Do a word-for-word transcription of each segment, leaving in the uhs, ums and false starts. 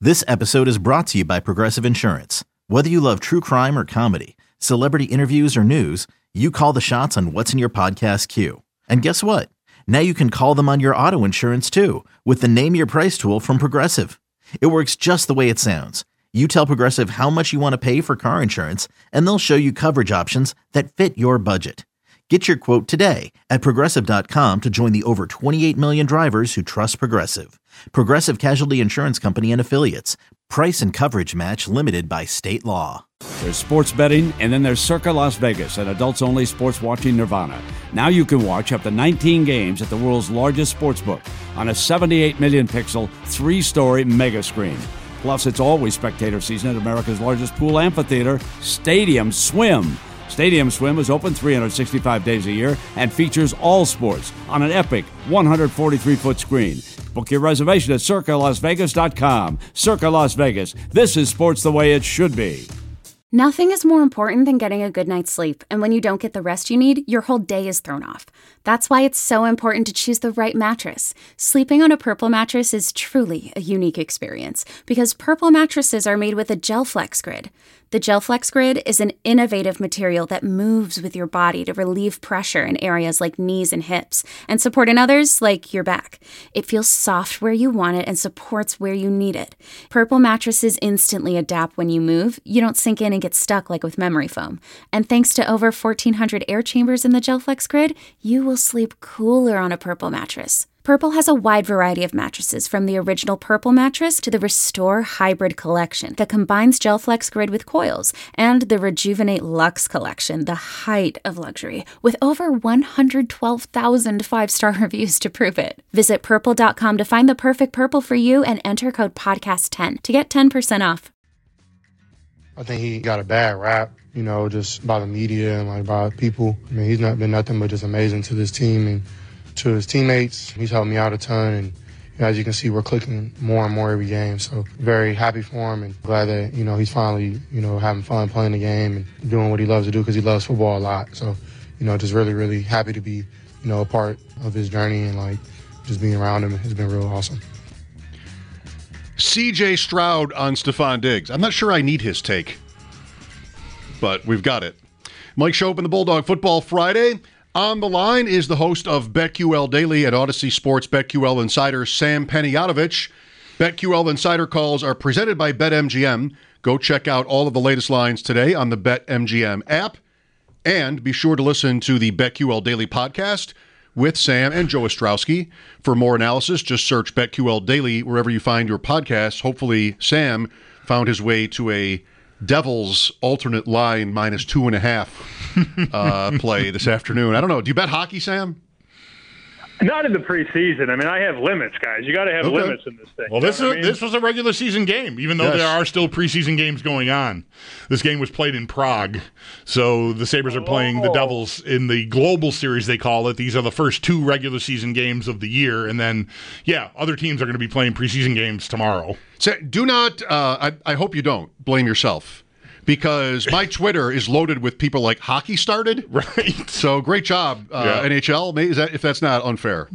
This episode is brought to you by Progressive Insurance. Whether you love true crime or comedy, celebrity interviews or news, you call the shots on what's in your podcast queue. And guess what? Now you can call them on your auto insurance too with the Name Your Price tool from Progressive. It works just the way it sounds. You tell Progressive how much you want to pay for car insurance, and they'll show you coverage options that fit your budget. Get your quote today at Progressive dot com to join the over twenty-eight million drivers who trust Progressive. Progressive Casualty Insurance Company and Affiliates. Price and coverage match limited by state law. There's sports betting, and then there's Circa Las Vegas, an adults-only sports watching nirvana. Now you can watch up to nineteen games at the world's largest sportsbook on a seventy-eight million pixel, three-story mega screen. Plus, it's always spectator season at America's largest pool amphitheater, Stadium Swim. Stadium Swim is open three hundred sixty-five days a year and features all sports on an epic one hundred forty-three foot screen. Book your reservation at Circa Las Vegas dot com. Circa Las Vegas. This is sports the way it should be. Nothing is more important than getting a good night's sleep, and when you don't get the rest you need, your whole day is thrown off. That's why it's so important to choose the right mattress. Sleeping on a Purple mattress is truly a unique experience, because Purple mattresses are made with a GelFlex Grid. The GelFlex Grid is an innovative material that moves with your body to relieve pressure in areas like knees and hips, and support in others like your back. It feels soft where you want it and supports where you need it. Purple mattresses instantly adapt when you move. You don't sink in and get stuck like with memory foam. And thanks to over fourteen hundred air chambers in the GelFlex Grid, you will sleep cooler on a Purple mattress. Purple has a wide variety of mattresses, from the original Purple mattress to the Restore Hybrid collection that combines GelFlex Grid with coils, and the Rejuvenate Luxe collection, the height of luxury, with over one hundred twelve thousand five-star reviews to prove it. Visit purple dot com to find the perfect Purple for you and enter code podcast ten to get ten percent off. I think he got a bad rap, you know, just by the media and like by people. I mean, he's not been nothing but just amazing to this team and to his teammates. He's helped me out a ton, and you know, as you can see, we're clicking more and more every game. So very happy for him, and glad that, you know, he's finally, you know, having fun playing the game and doing what he loves to do, because he loves football a lot. So, you know, just really, really happy to be, you know, a part of his journey, and like just being around him has been real awesome. C J Stroud on Stefon Diggs. I'm not sure I need his take, but we've got it. Mike Schopp and the Bulldog Football Friday. On the line is the host of BetQL Daily at Odyssey Sports, BetQL Insider Sam Panayotovich. BetQL Insider calls are presented by BetMGM. Go check out all of the latest lines today on the BetMGM app. And be sure to listen to the BetQL Daily podcast with Sam and Joe Ostrowski. For more analysis, just search BetQL Daily wherever you find your podcasts. Hopefully, Sam found his way to a Devils alternate line minus two and a half uh, play this afternoon. I don't know. Do you bet hockey, Sam? Not in the preseason. I mean, I have limits, guys. You got to have okay. limits in this thing. Well, this is, I mean? this was a regular season game, even though yes. there are still preseason games going on. This game was played in Prague, so the Sabres are playing oh. the Devils in the Global Series, they call it. These are the first two regular season games of the year, and then, yeah, other teams are going to be playing preseason games tomorrow. So do not, uh, I, I hope you don't, blame yourself. Because my Twitter is loaded with people like hockey started. Right. So great job, uh, yeah. N H L. Maybe is that, if that's not unfair.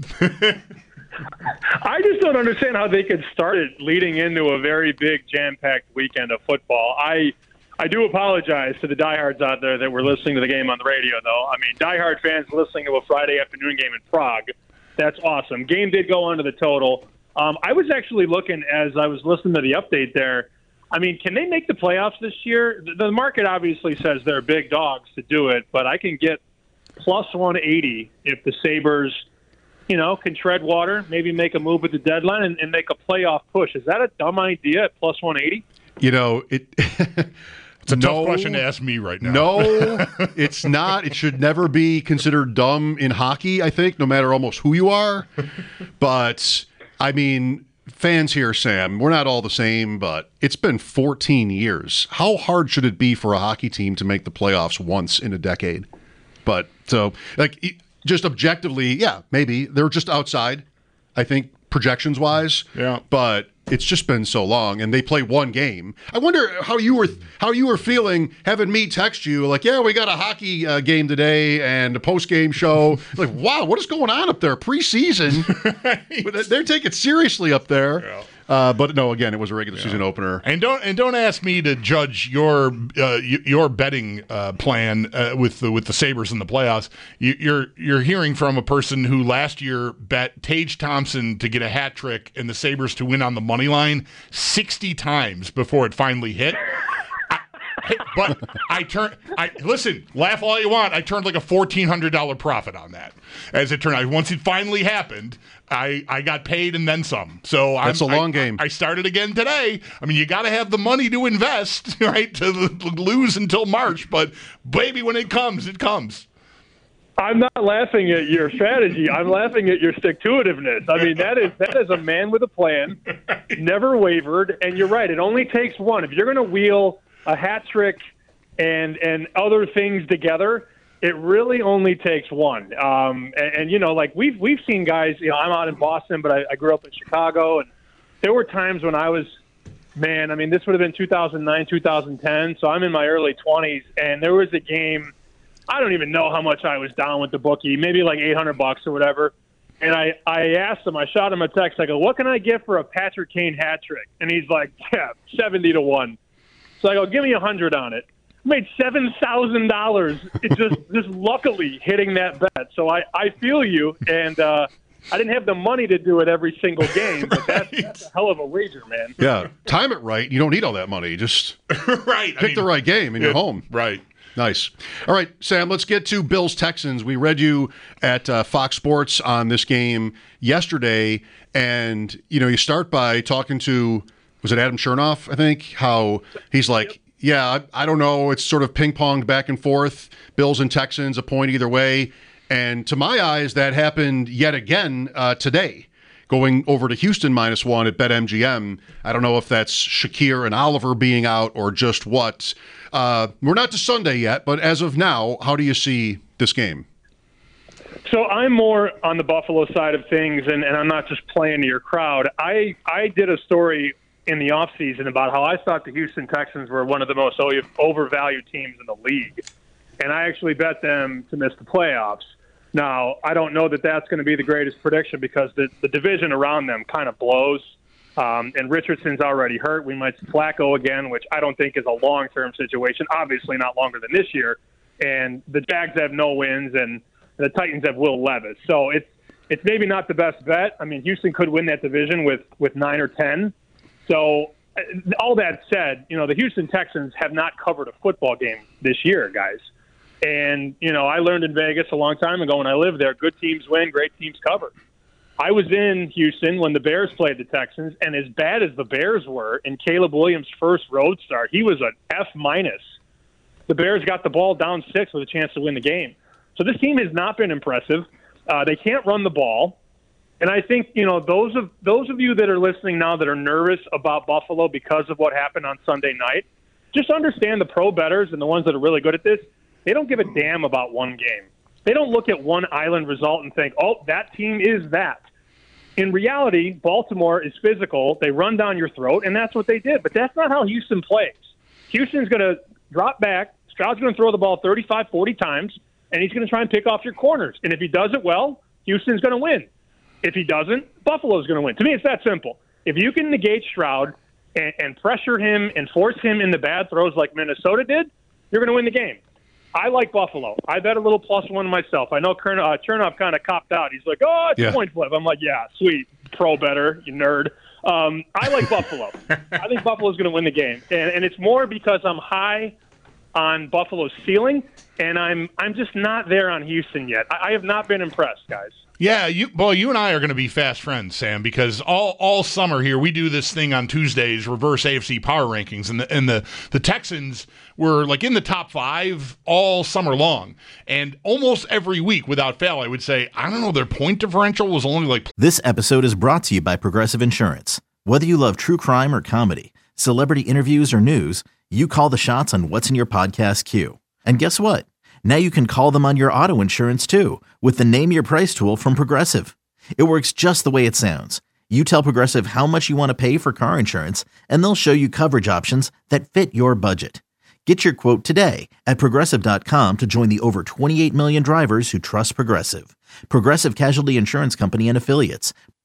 I just don't understand how they could start it leading into a very big jam-packed weekend of football. I I do apologize to the diehards out there that were listening to the game on the radio, though. I mean, diehard fans listening to a Friday afternoon game in Prague, that's awesome. Game did go under the total. Um, I was actually looking as I was listening to the update there. I mean, can they make the playoffs this year? The market obviously says they're big dogs to do it, but I can get plus one eighty if the Sabres, you know, can tread water, maybe make a move at the deadline and, and make a playoff push. Is that a dumb idea at plus one eighty? You know, it. It's a no, tough question to ask me right now. No, it's not. It should never be considered dumb in hockey, I think, no matter almost who you are. But, I mean, fans here, Sam, we're not all the same, but it's been fourteen years. How hard should it be for a hockey team to make the playoffs once in a decade? But, so, like, just objectively, yeah, maybe. They're just outside, I think, projections-wise. Yeah. But it's just been so long, and they play one game. I wonder how you were how you were feeling having me text you, like, yeah, we got a hockey uh, game today and a post-game show. Like, wow, what is going on up there? Preseason. Right. But they take it seriously up there. Yeah. Uh, but no, again, it was a regular yeah. season opener. And don't and don't ask me to judge your uh, your betting uh, plan uh, with the with the Sabres in the playoffs. You, you're you're hearing from a person who last year bet Tage Thompson to get a hat trick and the Sabres to win on the money line sixty times before it finally hit. But I turned, I listen, laugh all you want. I turned like a fourteen hundred dollars profit on that. As it turned out, once it finally happened, I, I got paid and then some. So that's I'm, a long I, game. I started again today. I mean, you got to have the money to invest, right? To lose until March. But baby, when it comes, it comes. I'm not laughing at your strategy. I'm laughing at your stick-to-itiveness. I mean, that is that is a man with a plan, never wavered. And you're right. It only takes one. If you're going to wheel a hat trick and and other things together, it really only takes one. Um, and, and, you know, like we've we've seen guys, you know, I'm out in Boston, but I, I grew up in Chicago, and there were times when I was, man, I mean, this would have been two thousand nine, two thousand ten, so I'm in my early twenties, and there was a game, I don't even know how much I was down with the bookie, maybe like eight hundred bucks or whatever. And I, I asked him, I shot him a text, I go, what can I get for a Patrick Kane hat trick? And he's like, yeah, seventy to one. So I go, give me a hundred on it. I made seven thousand dollars. It's just, just luckily hitting that bet. So I, I feel you, and uh, I didn't have the money to do it every single game, but that's, right. that's a hell of a wager, man. Yeah, time it right. You don't need all that money. Just right. pick I mean, the right game, and you're home. Right. Nice. All right, Sam, let's get to Bills-Texans. We read you at uh, Fox Sports on this game yesterday, and, you know, you start by talking to, was it Adam Chernoff, I think, how he's like, yeah, I, I don't know, it's sort of ping-ponged back and forth, Bills and Texans, a point either way. And to my eyes, that happened yet again uh, today, going over to Houston minus one at BetMGM. I don't know if that's Shakir and Oliver being out or just what. Uh, we're not to Sunday yet, but as of now, how do you see this game? So I'm more on the Buffalo side of things, and, and I'm not just playing to your crowd. I, I did a story in the offseason about how I thought the Houston Texans were one of the most overvalued teams in the league. And I actually bet them to miss the playoffs. Now, I don't know that that's going to be the greatest prediction because the, the division around them kind of blows. Um, and Richardson's already hurt. We might see Flacco again, which I don't think is a long-term situation, obviously not longer than this year. And the Jags have no wins, and the Titans have Will Levis. So it's it's maybe not the best bet. I mean, Houston could win that division with, with nine or ten. So all that said, you know, the Houston Texans have not covered a football game this year, guys. And, you know, I learned in Vegas a long time ago when I lived there, good teams win, great teams cover. I was in Houston when the Bears played the Texans, and as bad as the Bears were in Caleb Williams' first road start, he was an F minus. The Bears got the ball down six with a chance to win the game. So this team has not been impressive. Uh, they can't run the ball. And I think, you know, those of those of you that are listening now that are nervous about Buffalo because of what happened on Sunday night, just understand the pro bettors and the ones that are really good at this, they don't give a damn about one game. They don't look at one island result and think, oh, that team is that. In reality, Baltimore is physical. They run down your throat, and that's what they did. But that's not how Houston plays. Houston's going to drop back. Stroud's going to throw the ball thirty-five, forty times, and he's going to try and pick off your corners. And if he does it well, Houston's going to win. If he doesn't, Buffalo's going to win. To me, it's that simple. If you can negate Stroud and, and pressure him and force him into bad throws like Minnesota did, you're going to win the game. I like Buffalo. I bet a little plus one myself. I know Kern, uh, Chernoff kind of copped out. He's like, oh, it's yeah. a point flip. I'm like, yeah, sweet. Pro better, you nerd. Um, I like Buffalo. I think Buffalo's going to win the game. And, and it's more because I'm high on Buffalo's ceiling, and I'm I'm just not there on Houston yet. I, I have not been impressed, guys. Yeah, you, well, you and I are going to be fast friends, Sam, because all, all summer here we do this thing on Tuesdays, reverse A F C power rankings, and the and the, the Texans were like in the top five all summer long, and almost every week without fail, I would say, I don't know, their point differential was only like. This episode is brought to you by Progressive Insurance. Whether you love true crime or comedy, celebrity interviews or news, you call the shots on what's in your podcast queue. And guess what? Now you can call them on your auto insurance too with the Name Your Price tool from Progressive. It works just the way it sounds. You tell Progressive how much you want to pay for car insurance, and they'll show you coverage options that fit your budget. Get your quote today at Progressive dot com to join the over twenty-eight million drivers who trust Progressive. Progressive Casualty Insurance Company and Affiliates.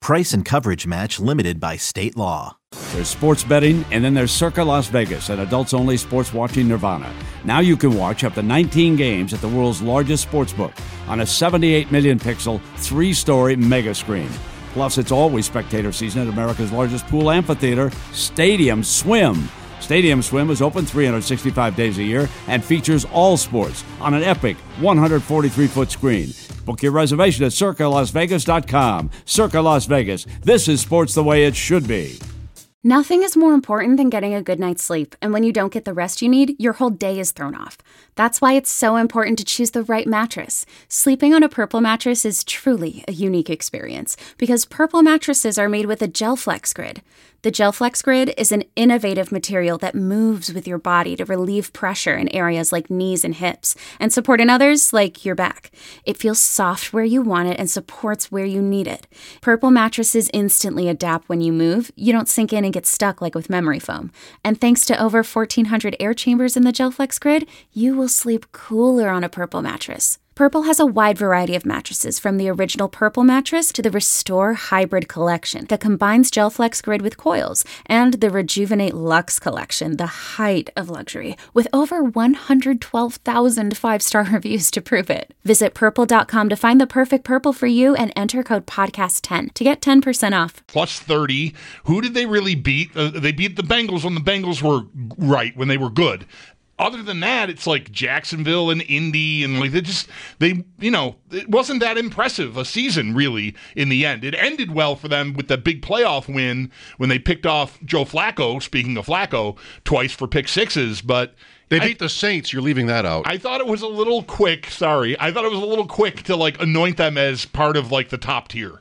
Price and coverage match limited by state law. There's sports betting, and then there's Circa Las Vegas, an adults-only sports watching nirvana. Now you can watch up to nineteen games at the world's largest sportsbook on a seventy-eight million pixel, three-story mega screen. Plus, it's always spectator season at America's largest pool amphitheater, Stadium Swim. Stadium Swim is open three hundred sixty-five days a year and features all sports on an epic one hundred forty-three foot screen. Book your reservation at circa las vegas dot com. Circa Las Vegas. This is sports the way it should be. Nothing is more important than getting a good night's sleep, and when you don't get the rest you need, your whole day is thrown off. That's why it's so important to choose the right mattress. Sleeping on a Purple mattress is truly a unique experience, because Purple mattresses are made with a GelFlex Grid. The GelFlex Grid is an innovative material that moves with your body to relieve pressure in areas like knees and hips, and support in others like your back. It feels soft where you want it and supports where you need it. Purple mattresses instantly adapt when you move. You don't sink in and get stuck like with memory foam. And thanks to over fourteen hundred air chambers in the GelFlex Grid, you will sleep cooler on a Purple mattress. Purple has a wide variety of mattresses, from the original Purple mattress to the Restore Hybrid collection that combines GelFlex Grid with coils, and the Rejuvenate Luxe collection, the height of luxury, with over one hundred twelve thousand five-star reviews to prove it. Visit purple dot com to find the perfect Purple for you and enter code podcast ten to get ten percent off. Plus thirty. Who did they really beat? Uh, they beat the Bengals when the Bengals were right, when they were good. Other than that, it's like Jacksonville and Indy, and like they just, they, you know, it wasn't that impressive a season, really, in the end. It ended well for them with the big playoff win when they picked off Joe Flacco, speaking of Flacco, twice for pick sixes, but they beat I, the Saints. You're leaving that out. I thought it was a little quick, sorry. I thought it was a little quick to, like, anoint them as part of, like, the top tier.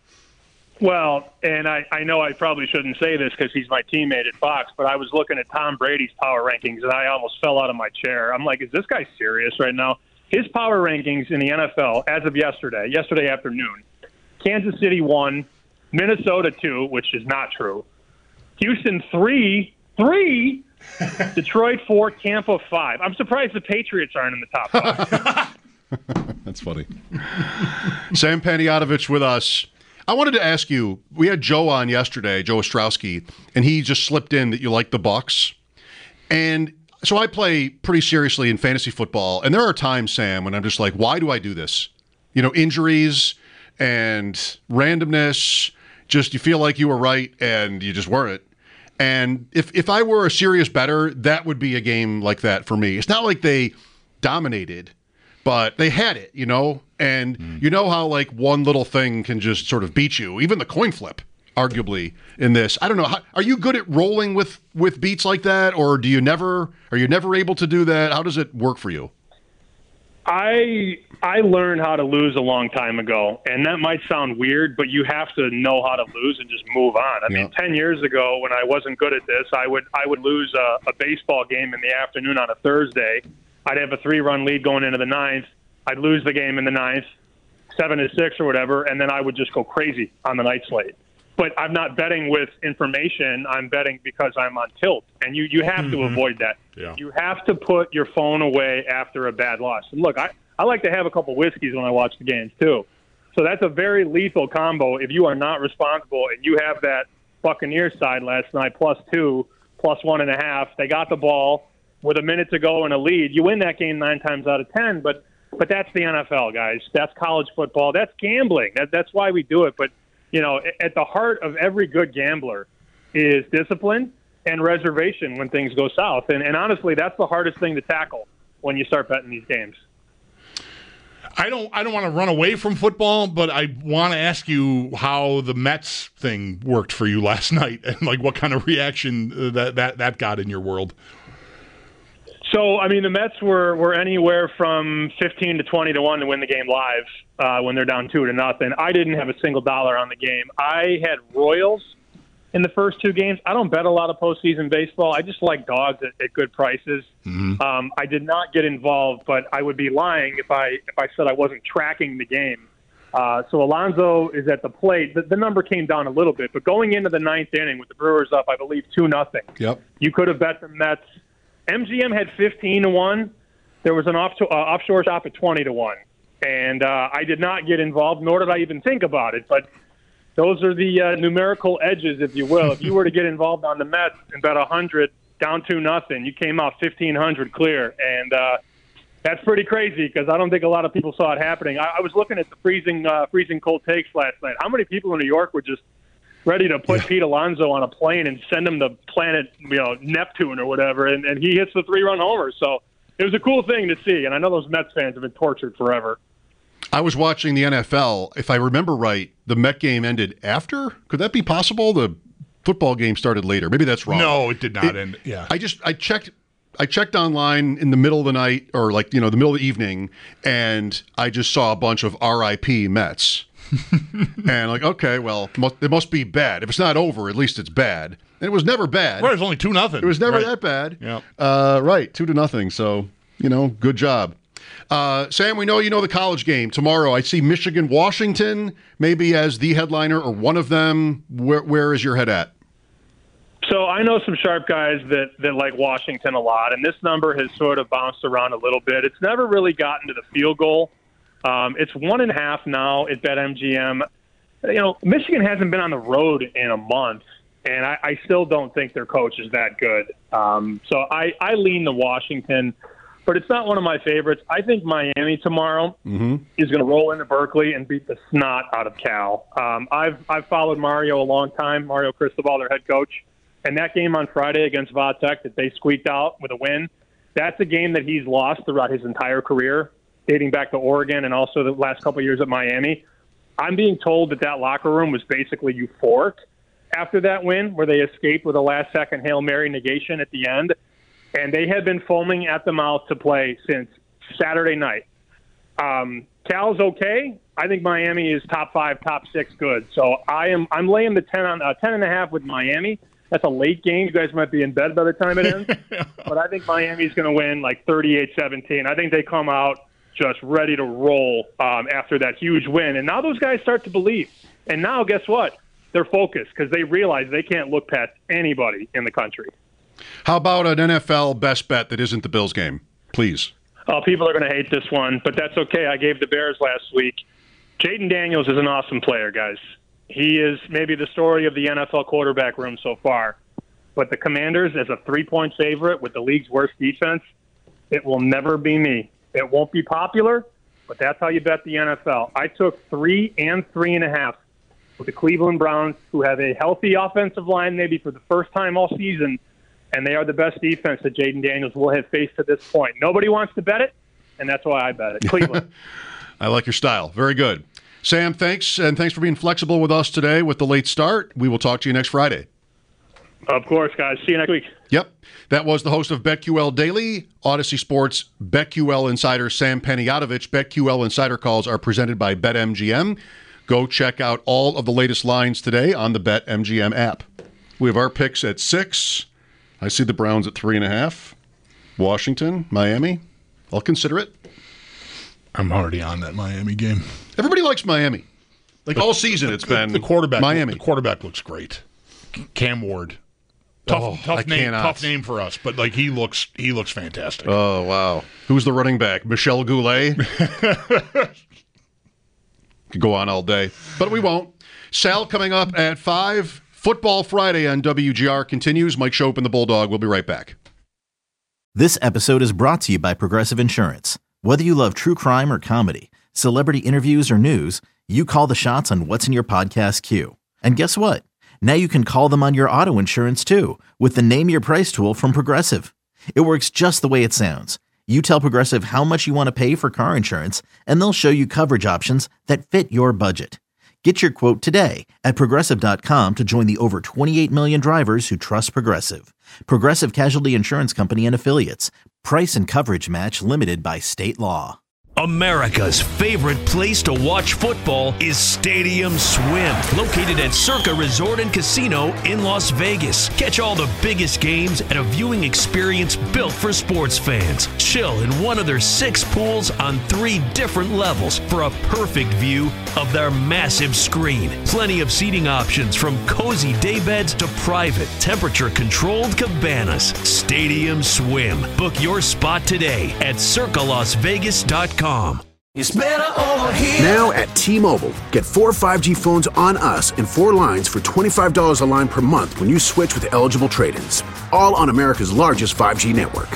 Well, and I, I know I probably shouldn't say this because he's my teammate at Fox, but I was looking at Tom Brady's power rankings, and I almost fell out of my chair. I'm like, is this guy serious right now? His power rankings in the N F L as of yesterday, yesterday afternoon, Kansas City one, Minnesota two, which is not true, Houston three, three, Detroit four, Tampa five. I'm surprised the Patriots aren't in the top five. That's funny. Sam Panayotovich with us. I wanted to ask you, we had Joe on yesterday, Joe Ostrowski, and he just slipped in that you like the Bucks. And so I play pretty seriously in fantasy football, and there are times, Sam, when I'm just like, why do I do this? You know, injuries and randomness, just you feel like you were right and you just weren't. And if, if I were a serious bettor, that would be a game like that for me. It's not like they dominated, but they had it, you know? And mm. you know how, like, one little thing can just sort of beat you. Even the coin flip, arguably, in this. I don't know. How, are you good at rolling with, with beats like that, or do you never, are you never able to do that? How does it work for you? I I learned how to lose a long time ago, and that might sound weird, but you have to know how to lose and just move on. I yeah. mean, ten years ago, when I wasn't good at this, I would I would lose a, a baseball game in the afternoon on a Thursday. I'd have a three-run lead going into the ninth. I'd lose the game in the ninth, seven to six or whatever, and then I would just go crazy on the night slate. But I'm not betting with information. I'm betting because I'm on tilt, and you, you have mm-hmm. to avoid that. Yeah. You have to put your phone away after a bad loss. And look, I, I like to have a couple whiskeys when I watch the games too. So that's a very lethal combo if you are not responsible and you have that Buccaneers side last night, plus two, plus one and a half. They got the ball with a minute to go and a lead. You win that game nine times out of ten, but but that's the N F L, guys. That's college football. That's gambling. That, that's why we do it. But, you know, at the heart of every good gambler is discipline and reservation when things go south. And, and honestly, that's the hardest thing to tackle when you start betting these games. I don't I don't want to run away from football, but I want to ask you how the Mets thing worked for you last night and, like, what kind of reaction that, that, that got in your world. So, I mean, the Mets were, were anywhere from fifteen to twenty to one to win the game live uh, when they're down two to nothing. I didn't have a single dollar on the game. I had Royals in the first two games. I don't bet a lot of postseason baseball. I just like dogs at, at good prices. Mm-hmm. Um, I did not get involved, but I would be lying if I if I said I wasn't tracking the game. Uh, so Alonso is at the plate. The, the number came down a little bit, but going into the ninth inning with the Brewers up, I believe two nothing. Yep. You could have bet the Mets. M G M had fifteen to one. There was an off to, uh, offshore shop at twenty to one. And uh, I did not get involved, nor did I even think about it. But those are the uh, numerical edges, if you will. If you were to get involved on the Mets and bet one hundred down to nothing, you came out fifteen hundred clear. And uh, that's pretty crazy because I don't think a lot of people saw it happening. I, I was looking at the freezing uh, freezing cold takes last night. How many people in New York were just ready to put yeah. Pete Alonso on a plane and send him to planet, you know, Neptune or whatever, and, and he hits the three-run homer. So it was a cool thing to see, and I know those Mets fans have been tortured forever. I was watching the N F L. If I remember right, the Met game ended after? Could that be possible? The football game started later. Maybe that's wrong. No, it did not it, end. Yeah. I just I checked I checked online in the middle of the night or like, you know, the middle of the evening, and I just saw a bunch of R I P Mets. And like, okay, well, it must be bad. If it's not over, at least it's bad. And it was never bad. Right, it was only two nothing. It was never right. that bad. Yeah. Uh, right, two to nothing. So, you know, good job. Uh, Sam, we know you know the college game tomorrow. I see Michigan, Washington, maybe as the headliner or one of them. Where where is your head at? So I know some sharp guys that, that like Washington a lot, and this number has sort of bounced around a little bit. It's never really gotten to the field goal. Um, it's one and a half now at BetMGM. You know, Michigan hasn't been on the road in a month, and I, I still don't think their coach is that good. Um, so I, I lean to Washington, but it's not one of my favorites. I think Miami tomorrow mm-hmm. is going to roll into Berkeley and beat the snot out of Cal. Um, I've I've followed Mario a long time, Mario Cristobal, their head coach, and that game on Friday against Vatech that they squeaked out with a win, that's a game that he's lost throughout his entire career, dating back to Oregon and also the last couple of years at Miami. I'm being told that that locker room was basically euphoric after that win, where they escaped with a last-second Hail Mary negation at the end. And they had been foaming at the mouth to play since Saturday night. Um, Cal's okay. I think Miami is top five, top six good. So I am I'm laying the ten on uh, ten and a half with Miami. That's a late game. You guys might be in bed by the time it ends. But I think Miami's going to win like thirty-eight seventeen. I think they come out just ready to roll um, after that huge win. And now those guys start to believe. And now, guess what? They're focused because they realize they can't look past anybody in the country. How about an N F L best bet that isn't the Bills game? Please. Oh, people are going to hate this one, but that's okay. I gave the Bears last week. Jayden Daniels is an awesome player, guys. He is maybe the story of the N F L quarterback room so far. But the Commanders, as a three-point favorite with the league's worst defense, it will never be me. It won't be popular, but that's how you bet the N F L. I took three and three and a half with the Cleveland Browns, who have a healthy offensive line maybe for the first time all season, and they are the best defense that Jayden Daniels will have faced to this point. Nobody wants to bet it, and that's why I bet it. Cleveland. I like your style. Very good. Sam, thanks, and thanks for being flexible with us today with the late start. We will talk to you next Friday. Of course, guys. See you next week. Yep. That was the host of BetQL Daily, Odyssey Sports BetQL insider Sam Panayotovich. BetQL Insider Calls are presented by BetMGM. Go check out all of the latest lines today on the BetMGM app. We have our picks at six. I see the Browns at three and a half. Washington, Miami. I'll consider it. I'm already on that Miami game. Everybody likes Miami. Like the, all season, it's the, been the quarterback. Miami. The quarterback looks great. Cam Ward. Tough, oh, tough I name. cannot. Tough name for us, but like he looks, he looks fantastic. Oh wow! Who's the running back? Michelle Goulet. Could go on all day, but we won't. Sal coming up at five. Football Friday on W G R continues. Mike Shope and the Bulldog. We'll be right back. This episode is brought to you by Progressive Insurance. Whether you love true crime or comedy, celebrity interviews or news, you call the shots on what's in your podcast queue. And guess what? Now you can call them on your auto insurance too with the Name Your Price tool from Progressive. It works just the way it sounds. You tell Progressive how much you want to pay for car insurance, and they'll show you coverage options that fit your budget. Get your quote today at Progressive dot com to join the over twenty-eight million drivers who trust Progressive. Progressive Casualty Insurance Company and Affiliates. Price and coverage match limited by state law. America's favorite place to watch football is Stadium Swim, located at Circa Resort and Casino in Las Vegas. Catch all the biggest games at a viewing experience built for sports fans. Chill in one of their six pools on three different levels for a perfect view of their massive screen. Plenty of seating options from cozy daybeds to private, temperature-controlled cabanas. Stadium Swim. Book your spot today at Circa Las Vegas dot com. It's better over here. Now at T-Mobile, get four five G phones on us and four lines for twenty-five dollars a line per month when you switch with eligible trade-ins. All on America's largest five G network.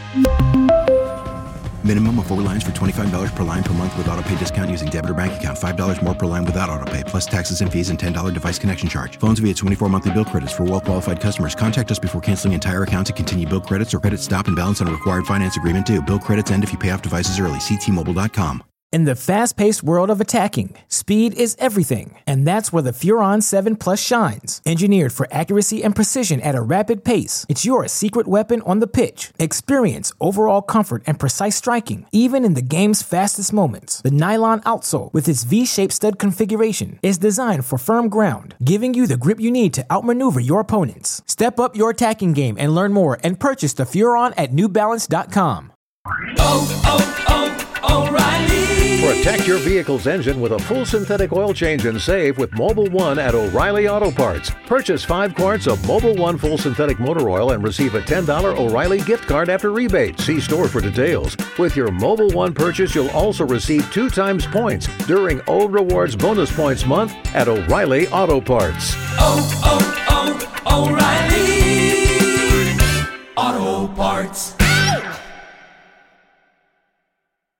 Minimum of four lines for twenty-five dollars per line per month with autopay discount using debit or bank account. five dollars more per line without autopay, plus taxes and fees and ten dollars device connection charge. Phones via twenty-four monthly bill credits for well-qualified customers. Contact us before canceling entire account to continue bill credits or credit stop and balance on a required finance agreement due. Bill credits end if you pay off devices early. See T Mobile dot com. In the fast-paced world of attacking, speed is everything, and that's where the Furon seven Plus shines. Engineered for accuracy and precision at a rapid pace, it's your secret weapon on the pitch. Experience overall comfort and precise striking, even in the game's fastest moments. The nylon outsole, with its V-shaped stud configuration, is designed for firm ground, giving you the grip you need to outmaneuver your opponents. Step up your attacking game and learn more and purchase the Furon at New Balance dot com. Oh, oh, oh, O'Reilly. Protect your vehicle's engine with a full synthetic oil change and save with Mobil one at O'Reilly Auto Parts. Purchase five quarts of Mobil one full synthetic motor oil and receive a ten dollars O'Reilly gift card after rebate. See store for details. With your Mobil one purchase, you'll also receive two times points during O Rewards Bonus Points Month at O'Reilly Auto Parts. Oh, oh, oh, O'Reilly.